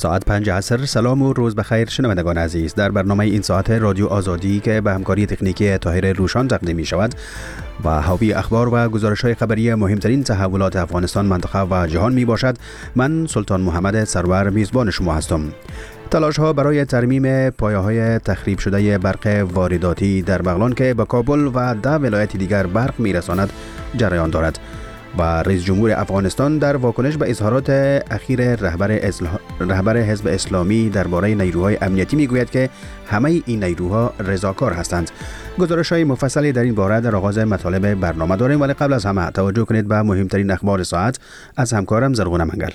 ساعت 5 عصر. سلام و روز بخیر شنوندگان عزیز. در برنامه این ساعت رادیو آزادی که به همکاری تکنیکی طاهر روشان تقدیم می شود و حاوی اخبار و گزارش‌های خبری مهمترین تحولات افغانستان، منطقه و جهان می باشد، من سلطان محمد سرور میزبان شما هستم. تلاش‌ها برای ترمیم پایه‌های تخریب شده برق وارداتی در بغلان که به کابل و 10 ولایت دیگر برق می‌رساند جریان دارد. و رئیس جمهور افغانستان در واکنش به اظهارات اخیر رهبر حزب اسلامی درباره نیروهای امنیتی میگوید که همه این نیروها رضاکار هستند. گزارش‌های مفصلی در این باره در آغاز مطالب برنامه داریم، ولی قبل از همه توجه کنید به مهمترین اخبار ساعت از همکارم زرغون منگل.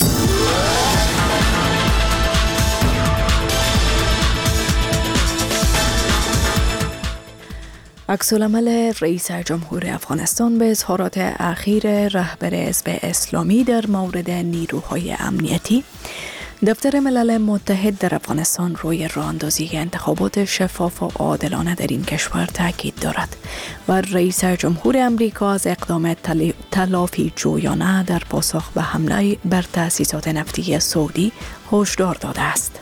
عکس‌العمل رئیس جمهور افغانستان به اظهارات اخیر رهبر حزب اسلامی در مورد نیروهای امنیتی. دفتر ملل متحد در افغانستان روی راه‌اندازی انتخابات شفاف و عادلانه در این کشور تاکید دارد و رئیس جمهور امریکا از اقدام تلافی جویانه در پاسخ به حمله بر تأسیسات نفتی سعودی هشدار داده است.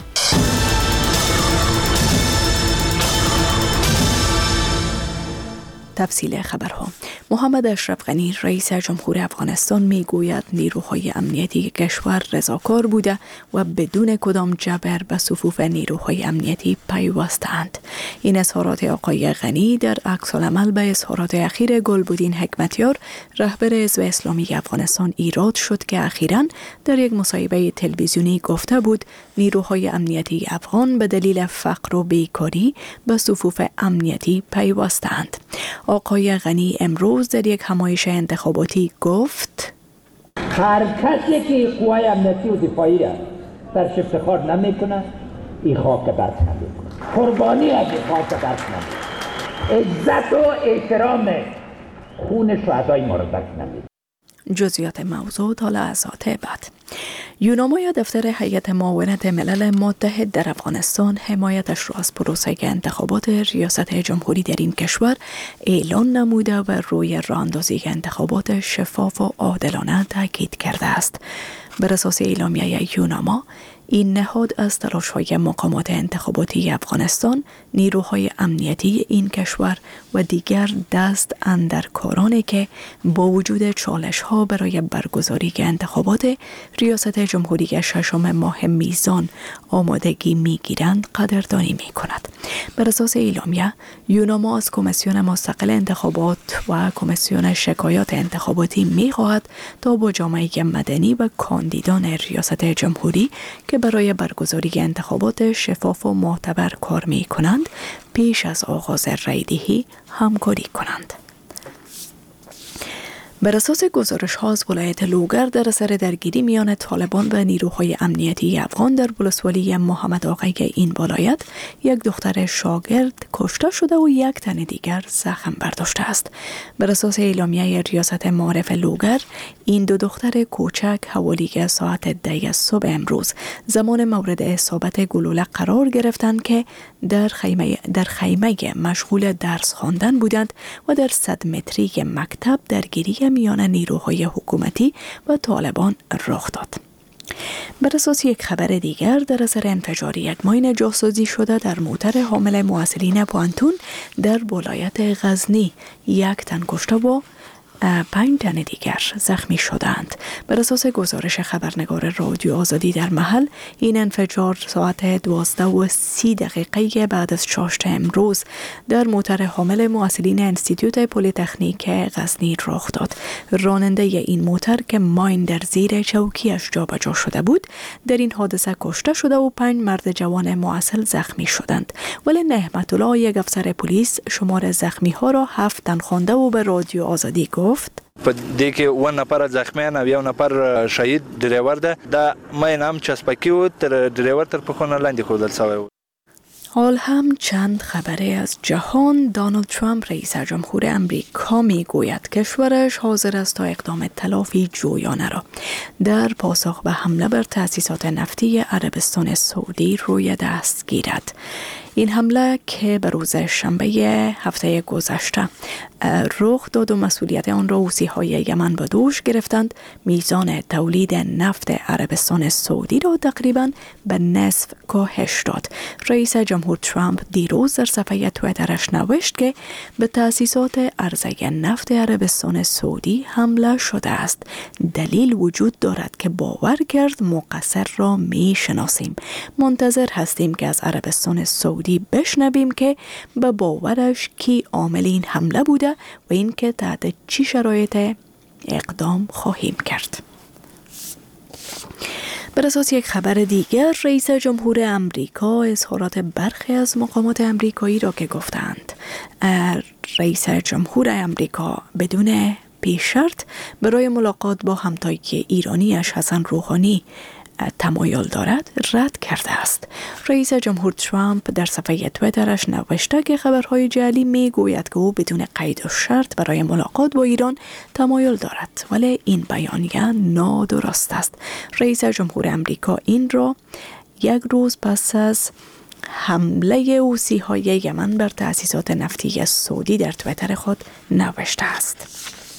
تفصیل خبرها. محمد اشرف غنی رئیس جمهور افغانستان میگوید نیروهای امنیتی کشور رضاکار بوده و بدون کدام جبر به صفوف نیروهای امنیتی پیوستند. این اظهارات آقای غنی در عکس‌العمل به اظهارات اخیر گلبدین حکمتیار رهبر حزب اسلامی افغانستان ایراد شد که اخیراً در یک مصاحبه تلویزیونی گفته بود نیروهای امنیتی افغان به دلیل فقر و بیکاری به صفوف امنیتی پیوستند. آقای غنی امروز در یک همایش انتخاباتی گفت هر کسی که قوای امنیتی و دفاعی را درش افتخار نمیکنه این خاک درک نمیکنه، قربانی از این خاک درک نمیکنه، عزت و احترام خون شهدای ما را درک نمیکنه. جزئیات موضوع تا لحظات بعد. یوناما یا دفتر هیئت معاونت ملل متحد در افغانستان حمایتش را از پروسه انتخابات ریاست جمهوری در این کشور اعلان نموده و روی راه‌اندازی انتخابات شفاف و عادلانه تاکید کرده است. بر اساس اعلامیه یوناما، این نهاد از تلاش‌های مقامات انتخاباتی افغانستان، نیروهای امنیتی این کشور و دیگر دست اندر کارانی که با وجود چالش‌ها برای برگزاری انتخابات ریاست جمهوری 6 ماه میزان آمادگی می‌گیرند قدردانی می‌کند. بر اساس اعلامیه، یوناما از کمیسیون مستقل انتخابات و کمیسیون شکایات انتخاباتی می‌خواهد تا با جامعه مدنی و کاندیدان ریاست جمهوری که برای برگزاری انتخابات شفاف و معتبر کار می کنند پیش از آغاز رایدهی همکاری کنند. بر اساس گزارش‌ها از ولایت لوگر در اثر درگیری میان طالبان و نیروهای امنیتی افغان در ولسوالی محمد آقای این ولایت، یک دختر شاگرد کشته شده و یک تن دیگر زخم برداشته است. بر اساس اعلامیه ریاست معارف لوگر، این دو دختر کوچک حوالی ساعت 10 صبح امروز زمان مورد اصابت گلوله قرار گرفتند که در خیمه مشغول درس خواندن بودند و در 100 متری مکتب درگیری میان نیروهای حکومتی و طالبان رخ داد. بر اساس یک خبر دیگر، در اثر انفجار یک ماین جاسازی شده در موتر حامل محصلین پوانتون در ولایت غزنی، یک تن کشته و 5 تن دیگر زخمی شدند. بر اساس گزارش خبرنگار رادیو آزادی در محل، این انفجار ساعت 12:30 بعد از چاشت امروز در موتر حامل محصلین انستیتوت پلی‌تکنیک غزنی رخ داد. راننده این موتر که ماین در زیر چوکیش جابجا شده بود در این حادثه کشته شده و 5 مرد جوان محصل زخمی شدند. ولی نعمت الله، یک افسر پلیس، شمار زخمی ها را 7 تن خوانده و به رادیو آزادی گفت په دې کې 1 نفر زخمیان او 1 نفر شهید ډرایور ده. دا ماین هم چسپکی و تر ډرایور تر پخونه لاندې ښودل شوی و. حال هم چند خبره از جهان. دونالد ترامپ رئیس جمهور امریکا میگوید کشورش حاضر است تا اقدام تلافی جویانه را در پاسخ به حمله بر تأسیسات نفتی عربستان سعودی روی دست گیرد. این حمله که به روز شنبه هفته گذشته رخ داد و مسئولیت آن را حوثی‌های یمن به دوش گرفتند، میزان تولید نفت عربستان سعودی را تقریباً به نصف کاهش داد. رئیس جمهور ترامپ دیروز در صفحه توییترش نوشت که به تأسیسات عرضه نفت عربستان سعودی حمله شده است. دلیل وجود دارد که باور کرد مقصر را می شناسیم. منتظر هستیم که از عربستان سعودی بشنویم که به باورش کی عامل این حمله بوده و اینکه تحت چی شرایط اقدام خواهیم کرد. بر اساس یک خبر دیگر، رئیس جمهور امریکا اظهارات برخی از مقامات امریکایی را که گفتند رئیس جمهور امریکا بدون پیش شرط برای ملاقات با همتای ایرانیش حسن روحانی تمایل دارد رد کرده است. رئیس جمهور ترامپ در صفحه توییترش نوشته که خبرهای جعلی می گوید که او بدون قید و شرط برای ملاقات با ایران تمایل دارد، ولی این بیانیه نادرست است. رئیس جمهور امریکا این را یک روز پس از حمله حوثی‌های یمن بر تأسیسات نفتی سعودی در توییتر خود نوشته است.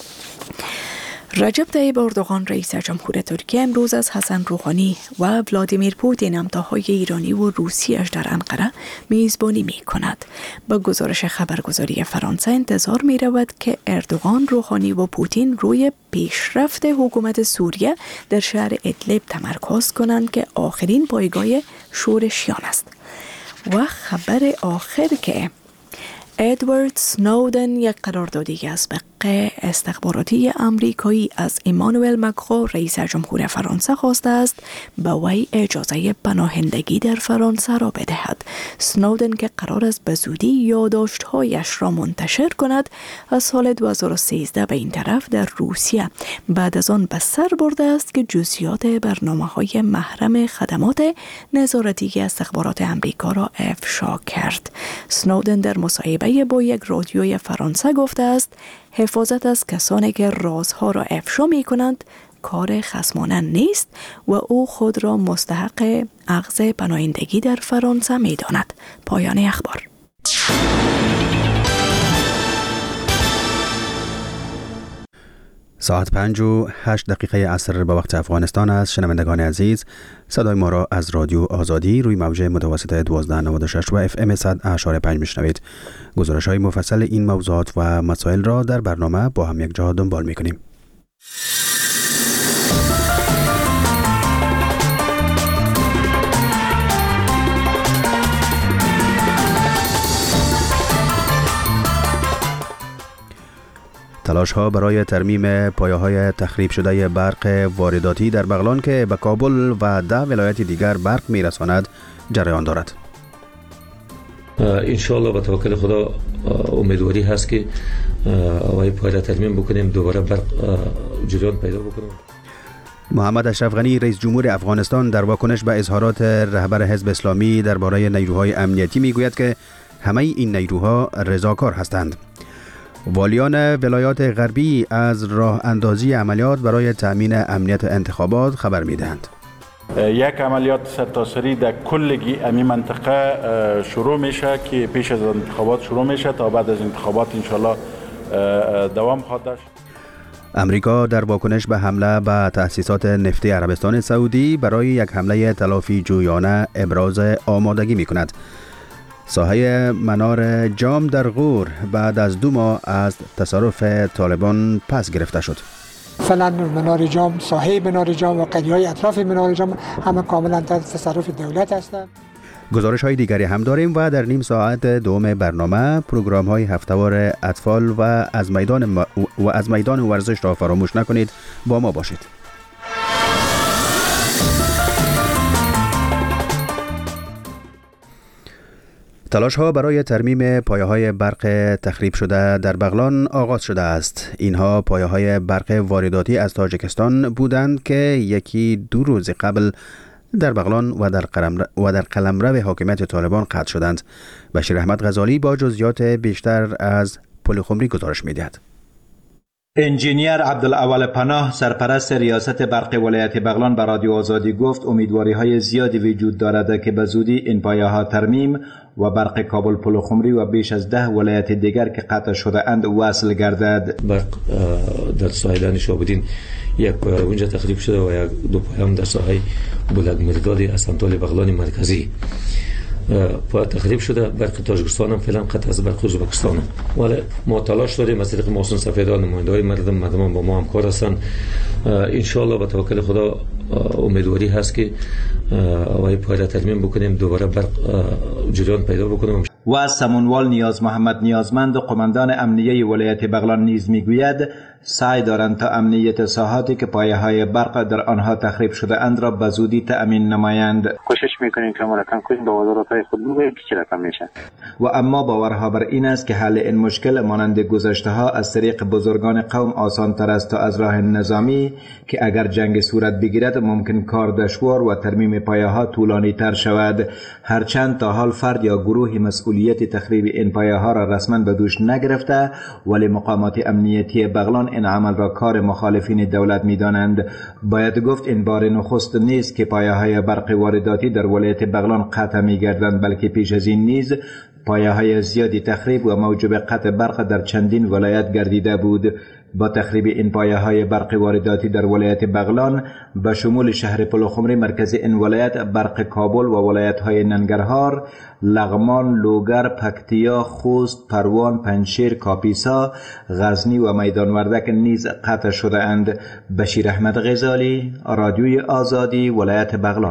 رجب طیب اردوغان رئیس جمهور ترکیه امروز از حسن روحانی و ولادیمیر پوتین همتاهای ایرانی و روسیش در انقره میزبانی می کند. با گزارش خبرگزاری فرانسه انتظار می رود که اردوغان، روحانی و پوتین روی پیشرفت حکومت سوریه در شهر ادلب تمرکز کنند که آخرین پایگاه شورشیان است. و خبر آخر که ادوارد سنودن یک قراردادی از بقیه استخباراتی امریکایی از ایمانوئل مکرون رئیس جمهور فرانسه خواسته است به وی اجازه پناهندگی در فرانسه را بدهد. سنودن که قرار است به زودی یادداشت‌هایش را منتشر کند، از سال 2013 به این طرف در روسیه بعد از آن به سر برده است که جزئیات برنامه‌های محرم خدمات نظارتی استخبارات امریکا را افشا کرد. سنودن در مصاحبه با یک رادیوی فرانسه گفته است حفاظت از کسانی که رازها را افشا می کنند کار خصمانه نیست و او خود را مستحق اخذ پناهندگی در فرانسه می داند. پایان اخبار. ساعت 5:08 عصر به وقت افغانستان است. شنوندگان عزیز، صدای ما را از رادیو آزادی روی موج متوسط 1296 و FM 100.5 میشنوید. گزارش های مفصل این موضوعات و مسائل را در برنامه با هم یک جا دنبال میکنیم. تلاش ها برای ترمیم پایه‌های تخریب شده برق وارداتی در بغلان که به کابل و 10 ولایت دیگر برق میرساند جریان دارد. انشاءالله با توکل خدا امیدواری هست که آقای پایه را ترمیم بکنیم، دوباره برق جریان پیدا بکنیم. محمد اشرف غنی رئیس جمهور افغانستان در واکنش به اظهارات رهبر حزب اسلامی درباره نیروهای امنیتی میگوید که همه این نیروها رضاکار هستند. والیان ولایات غربی از راه اندازی عملیات برای تأمین امنیت انتخابات خبر میدهند. یک عملیات سرتاسری در کل امی منطقه شروع میشه که پیش از انتخابات شروع میشه تا بعد از انتخابات انشالله دوام خواهد داشت. امریکا در واکنش به حمله به تأسیسات نفتی عربستان سعودی برای یک حمله تلافی جویانه ابراز آمادگی میکند. ساحه منار جام در غور بعد از 2 ماه از تصرف طالبان پس گرفته شد. فعلا منار جام، ساحه منار جام و قریه‌های اطراف منار جام همه کاملا تحت تصرف دولت هستند. گزارش های دیگری هم داریم و در نیم ساعت دوم برنامه پروگرام های هفته‌وار اطفال و از میدان ورزش را فراموش نکنید. با ما باشید. تلاش ها برای ترمیم پایه های برق تخریب شده در بغلان آغاز شده است. اینها پایه های برق وارداتی از تاجیکستان بودند که یکی 2 روز قبل در بغلان و در قلمرو حاکمیت طالبان قطع شدند. بشیر احمد غزالی با جزئیات بیشتر از پل خمری گزارش می‌دهد. انجینیر عبدالاول پناه سرپرست ریاست برق ولایت بغلان به رادیو آزادی گفت امیدواری‌های زیادی وجود دارد که به زودی این پایه‌ها ترمیم و برق کابل پلخمری و بیش از 10 ولایت دیگر که قطع شده اند وصل گردد. برق در ساحلان شابودین یک پایه اونجا تخریب شده و یک دو پایه هم در ساحل بلند مرداد اسانتول بغلان مرکزی پایه تخریب شده. برق تاجیکستان هم فعلا قطع از برق ازبکستان هم. ولی ما تلاش داریم از طریق محسن سفیدان نماینده‌های مردم با ما همکار هستند. ان شاء الله با توکل خدا امیدواری هست که اوای پایه ترمیم بکنیم، دوباره برق جریان پیدا بکنیم. و سمونوال نیاز محمد نیازمند قماندان امنیه ولایت بغلان نیز میگوید سعی دارند تا امنیت ساحاتی که پایه‌های برق در آنها تخریب شده اند را به زودی تأمین نمایند. کوشش میکنیم که مرکم کنیم با وزارت‌های خود بگوییم که چه رقم میشه. و اما باورها بر این است که حل این مشکل مانند گذشته‌ها از طریق بزرگان قوم آسان تر است تا از راه نظامی که اگر جنگ صورت بگیرد ممکن کار دشوار و ترمیم پایه‌ها طولانی تر شود. هرچند تا حال فرد یا گروهی مسئولیت تخریب این پایه‌ها را رسما به دوش نگرفته، ولی مقامات امنیتی بغلان این عمل را کار مخالفین دولت می‌دانند. باید گفت این بار نخست نیست که پایه‌های برق وارداتی در ولایت بغلان قطع می‌گردند، بلکه پیش از این نیز پایه‌های زیادی تخریب و موجب قطع برق در چندین ولایت گردیده بود. با تخریب این پایه‌های برق وارداتی در ولایت بغلان به شمول شهر پلخمری مرکز این ولایت، برق کابل و ولایت‌های ننگرهار، لغمان، لوگر، پکتیا، خوست، پروان، پنجشیر، کاپیسا، غزنی و میدان وردک نیز قطع شده اند. بشیر احمد غزالی، رادیوی آزادی، ولایت بغلان.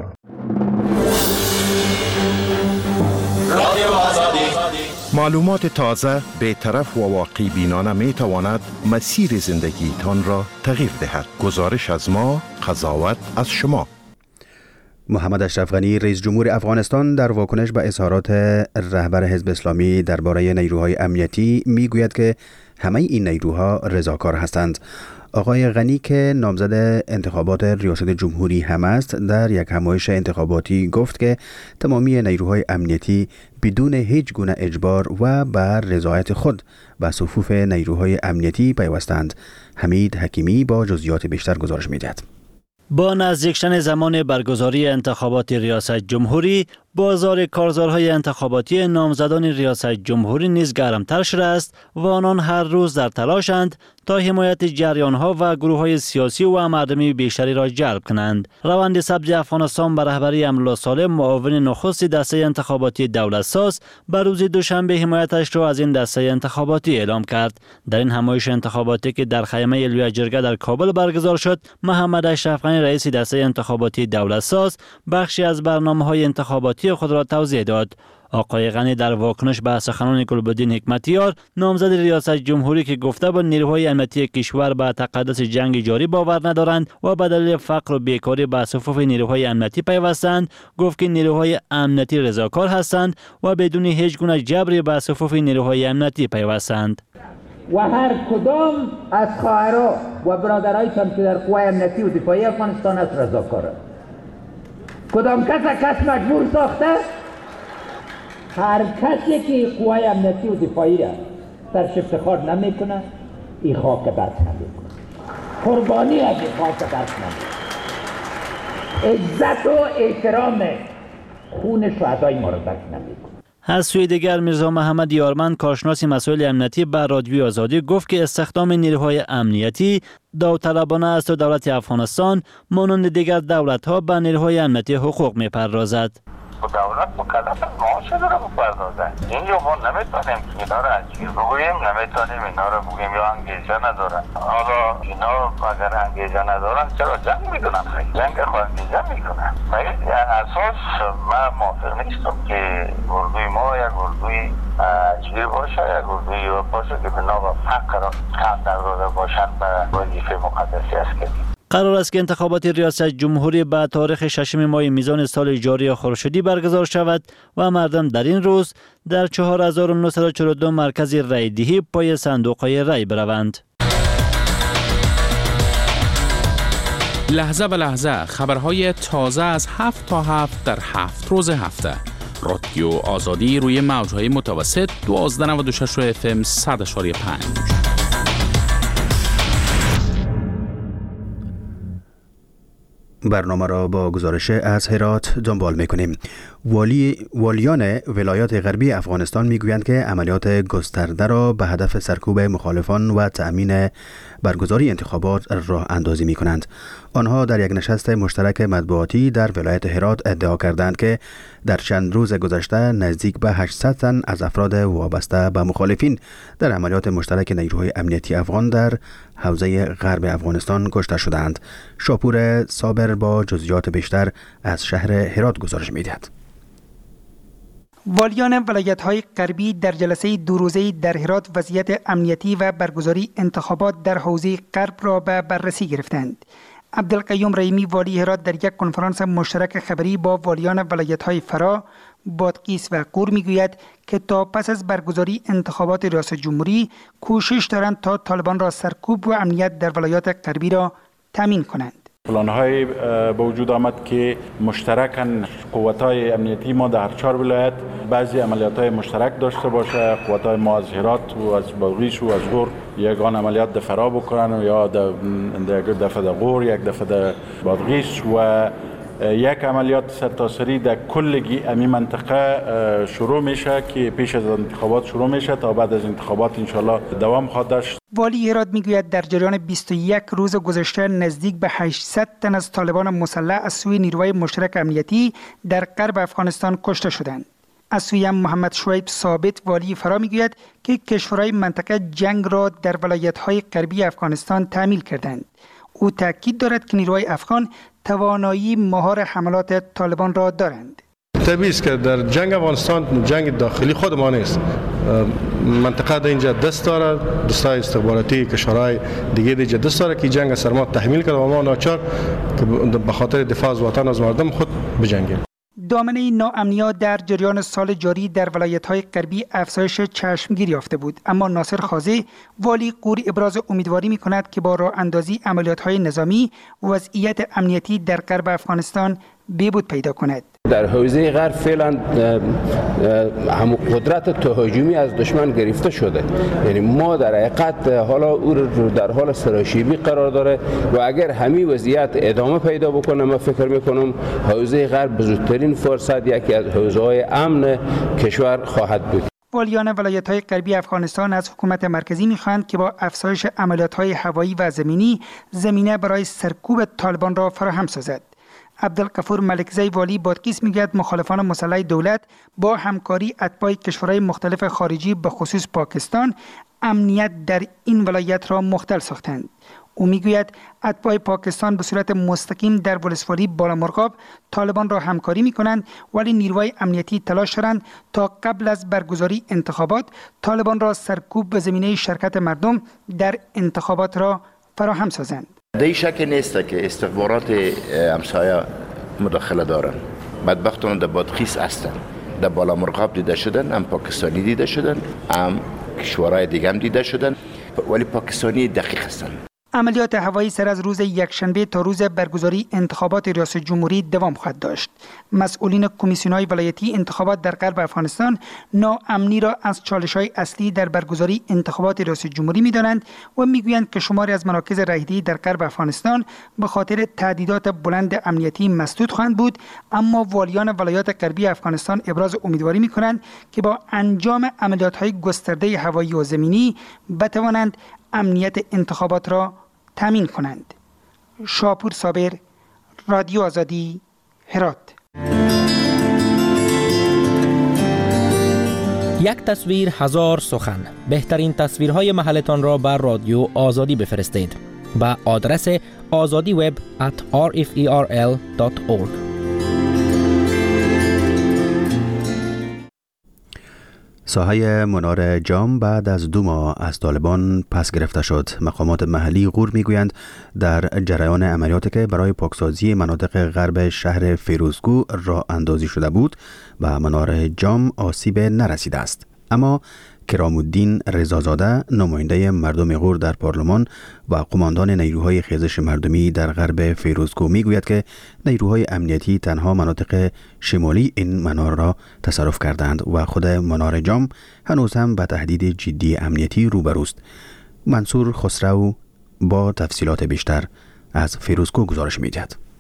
معلومات تازه، بی‌طرف و واقعی بینانه می تواند مسیر زندگی تان را تغییر دهد. گزارش از ما، قضاوت از شما. محمد اشرف غنی رئیس جمهور افغانستان در واکنش به اظهارات رهبر حزب اسلامی درباره نیروهای امنیتی می گوید که همه این نیروها رضاکار هستند. آقای غنی که نامزد انتخابات ریاست جمهوری هم است، در یک همایش انتخاباتی گفت که تمامی نیروهای امنیتی بدون هیچ گونه اجبار و بر رضایت خود به صفوف نیروهای امنیتی پیوستند. حمید حکیمی با جزئیات بیشتر گزارش می‌دهد. با نزدیک شدن زمان برگزاری انتخابات ریاست جمهوری، بازار کارزارهای انتخاباتی نامزدان ریاست جمهوری نیز گرمتر شده است و آنان هر روز در تلاشند تا حمایت جریانها و گروه‌های سیاسی و مردمی بیشتری را جلب کنند. روند سبز افغانستان به رهبری امرالله صالح، معاون نخست دسته انتخاباتی دولتساز، به روز دوشنبه حمایتش را از این دسته انتخاباتی اعلام کرد. در این همایش انتخاباتی که در خیمه لوی جرگه در کابل برگزار شد، محمد اشرف غنی رئیس دسته انتخاباتی دولتساز بخشی از برنامه‌های انتخاباتی خود را توضیح داد. آقای غنی در واکنش به سخنان گلبدین حکمتیار، نامزد ریاست جمهوری که گفته بود نیروهای امنیتی کشور به تقدس جنگ جاری باور ندارند و به دلیل فقر و بیکاری به صفوف نیروهای امنیتی پیوستند، گفت که نیروهای امنیتی رضاکار هستند و بدون هیچ گونه جبری به صفوف نیروهای امنیتی پیوستند. و هر کدام از خواهرها و برادرایشان که در قوای امنیتی و دفاعی افغانستان است رضاکارند. کدام کس مجبور ساخته؟ هر کسی که قوای امنیتی و دفاعی را سرش افتخار نمیکنه، این خاک درک نمیکنه. قربانی از این خاک درک نمیکنه. عزت و احترام خون شهدای ما را درک نمیکنه. از سوی دیگر میرزا محمد یارمند، کارشناس مسائل امنیتی بر رادیوی آزادی، گفت که استخدام نیروهای امنیتی داوطلبانه است و دولت افغانستان مانند دیگر دولت‌ها به نیروهای امنیتی حقوق میپردازد. دولت مکلف معاش داره بپردازه. اینجا ما نمیتونیم اینا را اجیر بگوییم، نمیتونیم اینا را بگوییم یا انگیزه ندارن. حالا اینا اگر انگیزه ندارن چرا جنگ میکنن؟ جنگ خود انگیزه میکنن. اساس من موافق نیستم که اردوی ما یک اردوی اجیر باشه، یک اردوی باشه که بنا به فقر کم داده باشن به وظیفه مقدسی است که قرار است که انتخابات ریاست جمهوری به تاریخ 6 ماه میزان سال جاری خورشیدی برگزار شود و مردم در این روز در 4942 مرکز رای دهی پای صندوق‌های رای بروند. لحظه به لحظه خبرهای تازه از 7 تا 7 در 7 روز هفته. رادیو آزادی روی موج‌های متوسط 1296 FM 100.5. برنامه را با گزارش از هرات دنبال میکنیم. والیان ولایات غربی افغانستان میگویند که عملیات گسترده را به هدف سرکوب مخالفان و تأمین برگزاری انتخابات راه اندازی می کنند. آنها در یک نشست مشترک مطبوعاتی در ولایت هرات ادعا کردند که در چند روز گذشته نزدیک به 800 تن از افراد وابسته به مخالفین در عملیات مشترک نیروهای امنیتی افغان در حوزه غرب افغانستان کشته شدند. شاپور صابر با جزئیات بیشتر از شهر هرات گزارش می‌دهد. والیان ولایت‌های غربی در جلسه دو روزه‌ای در هرات وضعیت امنیتی و برگزاری انتخابات در حوزه غرب را به بررسی گرفتند. عبدالقیوم رحیمی والی هرات در یک کنفرانس مشترک خبری با والیان ولایت‌های فرا، بادغیس و غور میگوید که تا پس از برگزاری انتخابات ریاست جمهوری کوشش دارند تا طالبان را سرکوب و امنیت در ولایات غربی را تامین کنند. پلان‌های به وجود آمد که مشترکاً قوت‌های امنیتی ما در هر 4 ولایت بعضی عملیات‌های مشترک داشته باشه. قوت‌های ما از هرات و از بادغیس و از غور یگان عملیات در فرا بکنن یا یک دفعه در غور، یک دفعه در بادغیس و یک عملیات سرتاسری در کلگی امی منطقه شروع میشه که پیش از انتخابات شروع میشه تا بعد از انتخابات انشالله دوام خواهد داشت. والی هرات میگوید در جریان 21 روز گذشته نزدیک به 800 تن از طالبان مسلح از سوی نیروهای مشترک امنیتی در غرب افغانستان کشته شدند. از سوی محمد شعیب ثابت والی فرا میگوید که کشورهای منطقه جنگ را در ولایت‌های غربی افغانستان تعمیل کردند. او تاکید دارد که نیروهای افغان توانایی مهار حملات طالبان را دارند. طبیعی است که در جنگ افغانستان جنگ داخلی خود ما نیست. منطقه در اینجا دست داره، دستای استخباراتی کشورهای دیگه اینجا دست داره که جنگ سر ما تحمیل کرده و ما ناچار که به خاطر دفاع از وطن از مردم خود بجنگیم. دامنه ناامنی‌ها در جریان سال جاری در ولایت‌های غربی افزایش چشمگیر یافته بود، اما ناصر خازی والی غور ابراز امیدواری می‌کند که با راه اندازی عملیات‌های نظامی وضعیت امنیتی در غرب افغانستان بهبود پیدا کند. در حوزه غرب فعلا هم قدرت تهاجمی از دشمن گرفته شده، یعنی ما در حقیقت حالا او رو در حال سراشیبی قرار داره و اگر همین وضعیت ادامه پیدا بکنه من فکر میکنم حوزه غرب به زودترین فرصت یکی از حوزه‌های امن کشور خواهد بود. والیان ولایت‌های غربی افغانستان از حکومت مرکزی می‌خواهند که با افزایش عملیات‌های هوایی و زمینی زمینه برای سرکوب طالبان را فراهم سازد. عبدالغفور ملکزی والی بادغیس میگوید مخالفان مسلح دولت با همکاری اتباع کشورهای مختلف خارجی به خصوص پاکستان امنیت در این ولایت را مختل ساختند. او میگوید اتباع پاکستان به صورت مستقیم در ولسوالی بالامرغاب طالبان را همکاری میکنند، ولی نیروهای امنیتی تلاش دارند تا قبل از برگزاری انتخابات طالبان را سرکوب به زمینه شرکت مردم در انتخابات را فراهم سازند. در شک نیست که استخبارات همسایه مداخله دارن. بدبختانه در بادغیس هستن، در بالامرغاب دیده شدن، هم پاکستانی دیده شدن، هم کشورهای دیگه هم دیده شدن، ولی پاکستانی دقیق هستن. عملیات هوایی سر از روز یکشنبه تا روز برگزاری انتخابات ریاست جمهوری دوام خواهد داشت. مسئولین کمیسیون‌های ولایتی انتخابات در غرب افغانستان ناامنی را از چالش‌های اصلی در برگزاری انتخابات ریاست جمهوری می‌دانند و می‌گویند که شماری از مراکز رایدهی در غرب افغانستان به خاطر تهدیدات بلند امنیتی مسدود خواهند بود، اما والیان ولایات غربی افغانستان ابراز امیدواری می‌کنند که با انجام عملیات‌های گسترده هوایی و زمینی بتوانند امنیت انتخابات را تامین کنند. شاپور صابر، رادیو آزادی، هرات. یک تصویر هزار سخن. بهترین تصویرهای محلتان را بر رادیو آزادی بفرستید به آدرس azadiweb@rferl.org. ساحه منار جام بعد از 2 ماه از طالبان پس گرفته شد. مقامات محلی غور میگویند در جریان عملیاتی که برای پاکسازی مناطق غرب شهر فیروزکو راه اندازی شده بود به منار جام آسیب نرسیده است. اما کرام الدین رضازاده نماینده مردم غور در پارلمان و قماندان نیروهای خیزش مردمی در غرب فیروزکو میگوید که نیروهای امنیتی تنها مناطق شمالی این منار را تصرف کردند و خود منار جام هنوز هم به تهدید جدی امنیتی روبروست. منصور خسرو با تفصیلات بیشتر از فیروزکو گزارش می‌دهد.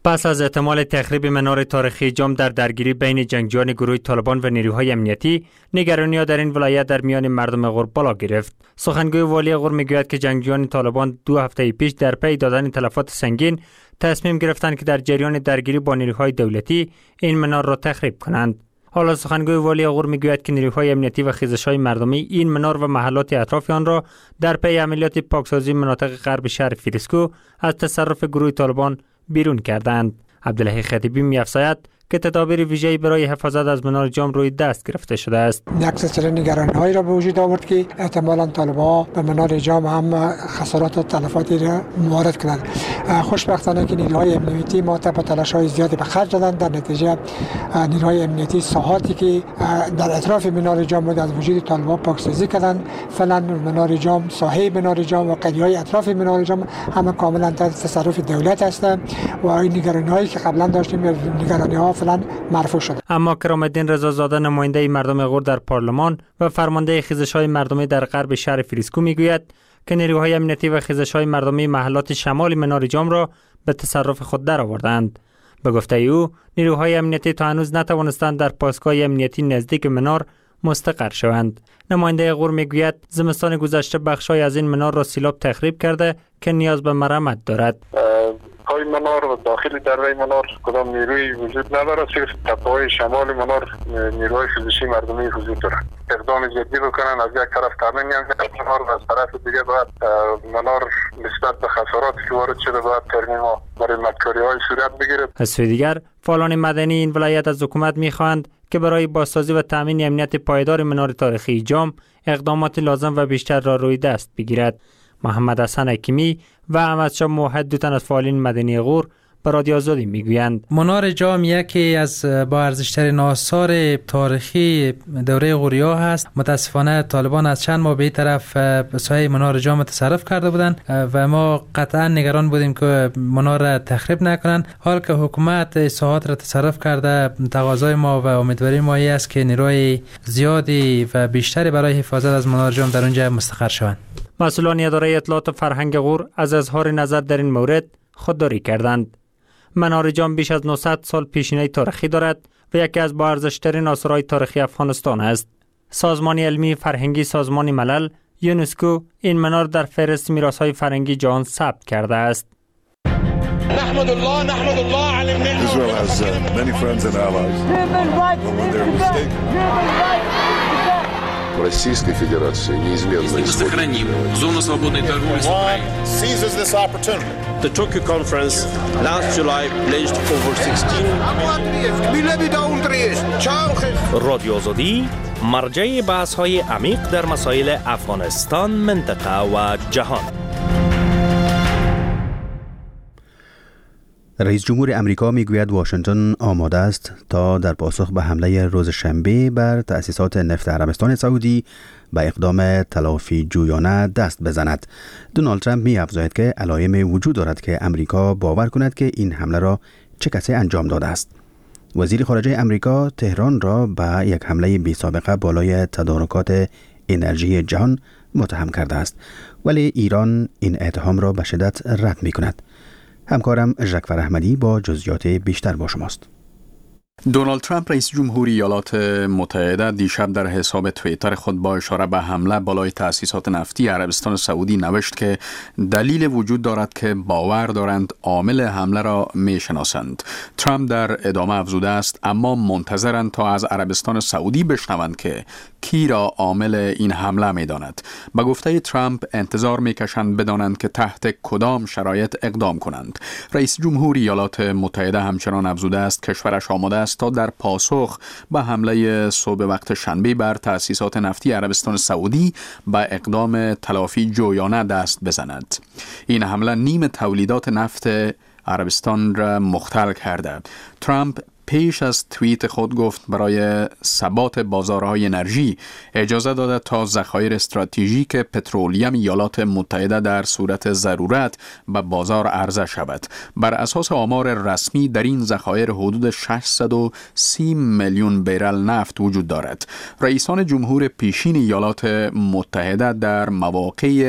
پس از احتمال تخریب منار تاریخی جام در درگیری بین جنگجویان گروه طالبان و نیروهای امنیتی، نگرانی‌ها در این ولایت در میان مردم غور بالا گرفت. سخنگوی والی غور میگوید که جنگجویان طالبان 2 هفته پیش در پی دادن تلفات سنگین تصمیم گرفتند که در جریان درگیری با نیروهای دولتی این منار را تخریب کنند. حالا سخنگوی والی غور میگوید که نیروهای امنیتی و خیزش‌های مردمی این منار و محلات اطراف آن را در پی عملیات پاکسازی مناطق غرب شهر فیروزکو از تصرف گروه طالبان بیرون کردند. عبدالله خطیبی می‌افزاید که تدابیر ویژه‌ای برای حفاظت از منار جام روی دست گرفته شده است. یک سلسله نگرانی‌هایی را به وجود آورد که احتمالاً طالبان به منار جام هم خسارات و تلفاتی را وارد کنند. خوشبختانه که نیروهای امنیتی ما با تلاش‌های زیادی به خرج دادند. در نتیجه نیروهای امنیتی ساحاتی که در اطراف منار جام بود از وجود طالبان پاکسازی کردند. فعلا منار جام، ساحه منار جام و قریه‌های اطراف منار جام همه کاملاً تحت تصرف دولت هستند و این نگرانی‌هایی که قبلا داشتیم نگرانی‌ها فعلا مرفوع شده. اما کرام‌الدین رضازاده نماینده مردم غور در پارلمان و فرمانده خیزش‌های مردمی در غرب شهر فیروزکو میگوید که نیروهای امنیتی و خیزش‌های مردمی محلات شمال منار جام را به تصرف خود درآوردند. به گفته او نیروهای امنیتی تا هنوز نتوانستند در پاسگاه امنیتی نزدیک منار مستقر شوند. نماینده غور میگوید زمستان گذشته بخش‌های از این منار را سیلاب تخریب کرده که نیاز به مرمت دارد. پای منار و داخل دره منار کدام نیروی وجود نداره، صرف تپه‌های شمال منار نیروهای فیزیکی مردمی وجود داره. اقدام جدی بکنن، از یک طرف تامین منار و از طرف دیگه باید منار نسبت به خسارات که وارد شده باید ترمیم ها برای مدکاری‌های صورت بگیره. از سوی دیگر فعالان مدنی این ولایت از حکومت می‌خواهند که برای بازسازی و تامین امنیت پایدار منار تاریخی جام اقدامات لازم و بیشتر را روی دست بگیرد. محمد حسن حکیمی و احمدشاه موحد دو تن از فعالین مدنی غور به رادیو آزادی میگویند منار جام یکی از با ارزش‌ترین آثار تاریخی دوره غوریا هست. متاسفانه طالبان از چند ماه به این طرف سایه منار جام تصرف کرده بودند و ما قطعا نگران بودیم که منار را تخریب نکنند. حال که حکومت ساحات را تصرف کرده، تقاضای ما و امیدواری ما است که نیروی زیادی و بیشتری برای حفاظت از منار جام در اونجا مستقر شوند. مسئولان اداره اطلاعات و فرهنگ غور از اظهار نظر در این مورد خودداری کردند. منار جام بیش از 900 سال پیشینه تاریخی دارد و یکی از با ارزش‌ترین آثارهای تاریخی افغانستان است. سازمان علمی فرهنگی سازمان ملل یونسکو این منار در فهرست میراث‌های فرهنگی جهان ثبت کرده است. نحمد الله على النعمة. Israel has many friends and allies. Российской Федерации неизменно сохраним зону свободной торговли с Украиной. Seizes this opportunity. The Tokyo conference last July pledged over 16 رادیو آزادی مرجع بحث‌های عمیق در مسائل افغانستان، منطقه و جهان. رئیس جمهور امریکا میگوید واشنگتن آماده است تا در پاسخ به حمله روز شنبه بر تأسیسات نفت عربستان سعودی به اقدام تلافی جویانه دست بزند. دونالد ترامپ می‌افزاید که علائم وجود دارد که امریکا باور کند که این حمله را چه کسی انجام داده است. وزیر خارجه امریکا تهران را به یک حمله بی‌سابقه بالای تدارکات انرژی جهان متهم کرده است، ولی ایران این اتهام را به شدت رد می‌کند. همکارم ژکفر احمدی با جزئیات بیشتر با شماست. دونالد ترامپ رئیس جمهوری ایالات متحده دیشب در حساب توییتر خود با اشاره به حمله بالای تأسیسات نفتی عربستان سعودی نوشت که دلیل وجود دارد که باور دارند عامل حمله را میشناسند. ترامپ در ادامه افزوده است اما منتظرند تا از عربستان سعودی بشنوند که کی را عامل این حمله میداند. به گفته ترامپ انتظار میکشند بدانند که تحت کدام شرایط اقدام کنند. رئیس جمهوری ایالات متحده همچنان افزوده است کشورش آماده است تا در پاسخ به حمله صبح وقت شنبه بر تأسیسات نفتی عربستان سعودی به اقدام تلافی جویانه دست بزند. این حمله نیم تولیدات نفت عربستان را مختل کرده. ترامپ پیش از توییت خود گفت برای ثبات بازارهای انرژی اجازه داده تا ذخایر استراتژیک پترولیم ایالات متحده در صورت ضرورت به بازار عرضه شود. بر اساس آمار رسمی در این ذخایر حدود 630 میلیون بیرل نفت وجود دارد. رئیسان جمهور پیشین ایالات متحده در مواقع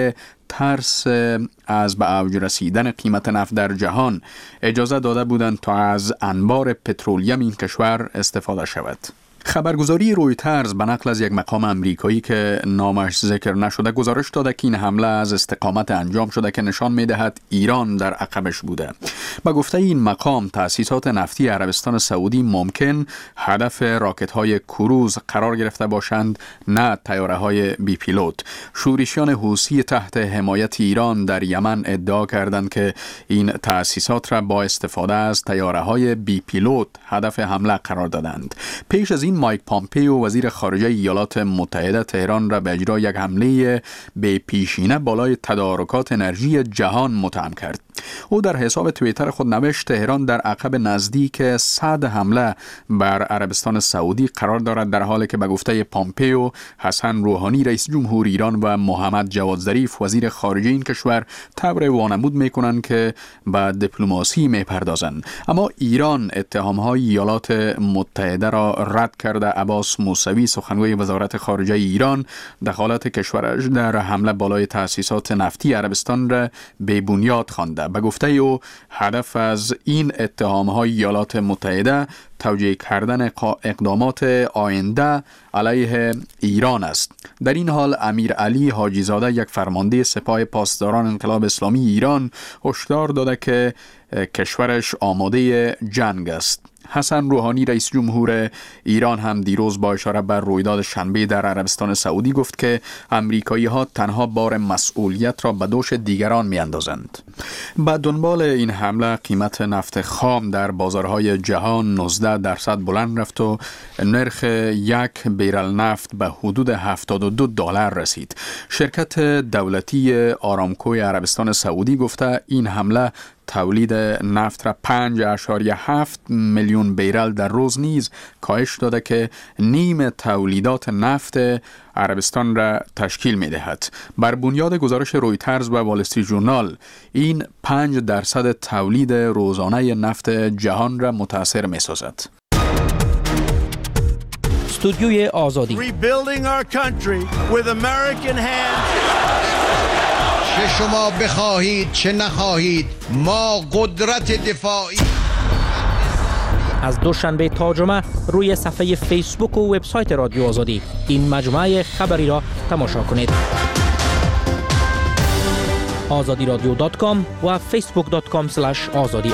ترس از به اوج رسیدن قیمت نفت در جهان اجازه داده بودند تا از انبار پترولیم این کشور استفاده شود. خبرگزاری رویترز به نقل از یک مقام امریکایی که نامش ذکر نشده گزارش داده که این حمله از استقامت انجام شده که نشان می‌دهد ایران در عقبش بوده. با گفته این مقام تأسیسات نفتی عربستان سعودی ممکن هدف راکت‌های کروز قرار گرفته باشند، نه طیاره‌های بی پیلوت. شورشیان حوثی تحت حمایت ایران در یمن ادعا کردند که این تأسیسات را با استفاده از طیاره‌های بی پیلوت هدف حمله قرار دادند. پیش از این مایک پامپیو وزیر خارجه ایالات متحده تهران را به اجرای یک حمله به پیشینه بالای تدارکات انرژی جهان متهم کرد. او در حساب توییتر خود نوشت تهران در عقب نزدیک 100 حمله بر عربستان سعودی قرار دارد، در حالی که به گفته پامپیو حسن روحانی رئیس جمهور ایران و محمد جواد ظریف وزیر خارجه این کشور طبع وانمود میکنند که به دیپلماسی میپردازند. اما ایران اتهام‌های ایالات متحده را رد کرده. عباس موسوی سخنگوی وزارت خارجه ایران دخالت کشورش در حمله بالای تأسیسات نفتی عربستان را بی بنیاد خوانده. به گفته او هدف از این اتهام‌های ایالات متحده توجیه کردن اقدامات آینده علیه ایران است. در این حال امیر علی حاجی زاده یک فرمانده سپاه پاسداران انقلاب اسلامی ایران هشدار داده که کشورش آماده جنگ است. حسن روحانی رئیس جمهور ایران هم دیروز با اشاره بر رویداد شنبه در عربستان سعودی گفت که امریکایی ها تنها بار مسئولیت را به دوش دیگران می اندازند. با دنبال این حمله قیمت نفت خام در بازارهای جهان 19% بلند رفت و نرخ یک بیرل نفت به حدود $72 رسید. شرکت دولتی آرامکوی عربستان سعودی گفته این حمله تولید نفت را 5.7 میلیون بیرل در روز نیز کاهش داده که نیم تولیدات نفت عربستان را تشکیل می دهد. بر بنیاد گزارش رویترز و وال استریت ژورنال این 5% تولید روزانه نفت جهان را متاثر می سازد. استودیوی آزادی چه شما بخواهید چه نخواهید ما قدرت دفاعی. از دوشنبه تا جمعه روی صفحه فیسبوک و وبسایت رادیو آزادی این مجموعه خبری را تماشا کنید. azadiradio.com و facebook.com/azadi.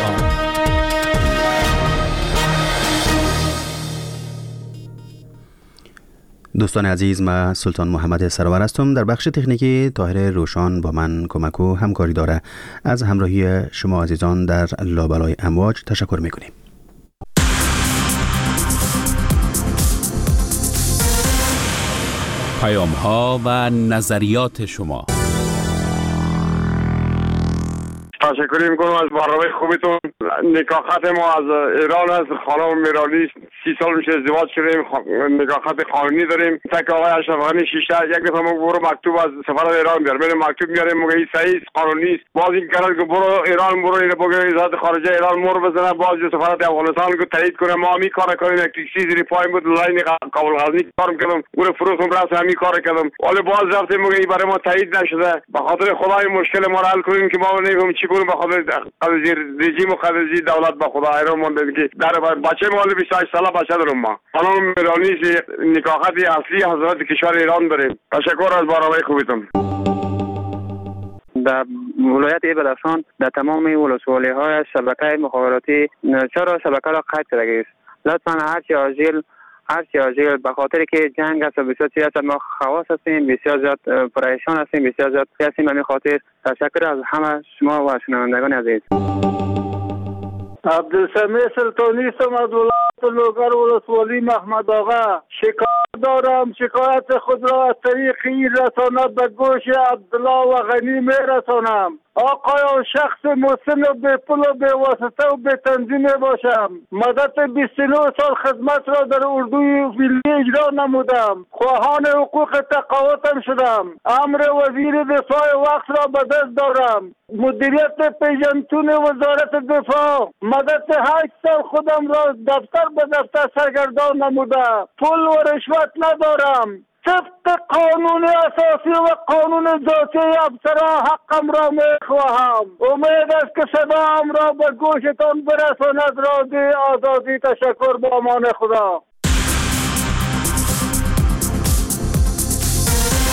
دوستان عزیز، من سلطان محمد سرور هستم. در بخش تکنیکی طاهر روشان با من کمک و همکاری داره. از همراهی شما عزیزان در لابلای امواج تشکر میکنیم. پیام ها و نظریات شما. تشکر میکنم از برنامه خوبتون. نکاح خط ما از ایران است. خانم میرالی 30 سال میشه ازدواج کردیم. نکاح خط قانونی داریم. تک آقای اشرف غنی شیشه یک دفعه ما برو مکتوب از سفارت ایران بیار. میریم مکتوب میاریم میگه این صحیح قانونی است. باز این کارا که برو ایران برو اینو بگه وزارت خارجه ایران مور بزنه، باز سفارت افغانستان رو تایید کنه. ما می کار کنیم. یک تاکسی زیر پای بود لاین کابل غزنی کارم کردم. برو فروختم راست همین کار کردم. ولی باز رفتیم میگه این برای ما تایید نشده. به خاطر خدای مشکل ما رو حل کنیم که ما نمیفهمیم چی کنیم. به خاطر قضیه رژیم و قضیه دولت به خدا ایران مونده که در بچه مال 28 ساله بچه دارم. ما خانم میرانی نکاحت اصلی حضرت کشور ایران داریم. تشکر از برنامه خوبتون. در ولایت بدخشان در تمام ولسوالی‌های شبکه مخابراتی چرا شبکه را قطع کرده است. لطفا هرچی عاجل به خاطر که جنگ است و بسیار چیز است، ما خواص هستیم، بسیار زیاد پریشان هستیم، بسیار زیاد هستیم. به خاطر تشکر از همه شما و شنوندگان عزیز. عبدالسمیع سلطانی هستم از ولایت لوگر ولسوالی محمد آقا. شکایت دارم، شکایت خود را از طریق این رسانه به گوش عبدالله و غنی می رسانم. آقای شخص مسن و به پول و به واسطه و به تنظیم باشم. مدت 29 سال خدمت را در اردوی ملی اجرا نمودم. خواهان حقوق تقاعدم شدم. امر وزیر دفاع وقت را به دست دارم. مدیریت پیژنتون وزارت دفاع مدت 8 سال خودم را دفتر به دفتر سرگردان نموده. پول و رشوت ندارم. طبق قانون اساسی و قانون ذاتی افسران حقم را میخواهم. امید است که صدام را به گوشتان برساند. رادیو آزادی. تشکر. با امان خدا.